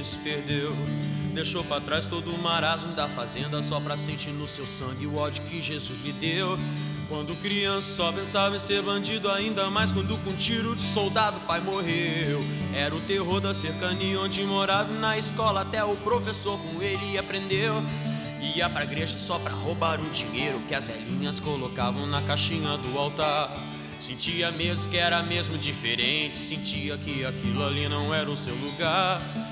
ele se perdeu. Deixou pra trás todo o marasmo da fazenda, só pra sentir no seu sangue o ódio que Jesus lhe deu. Quando criança só pensava em ser bandido, ainda mais quando com tiro de soldado o pai morreu. Era o terror da cercania onde morava, e na escola até o professor com ele aprendeu. Ia pra igreja só pra roubar o dinheiro que as velhinhas colocavam na caixinha do altar. Sentia mesmo que era mesmo diferente, sentia que aquilo ali não era o seu lugar.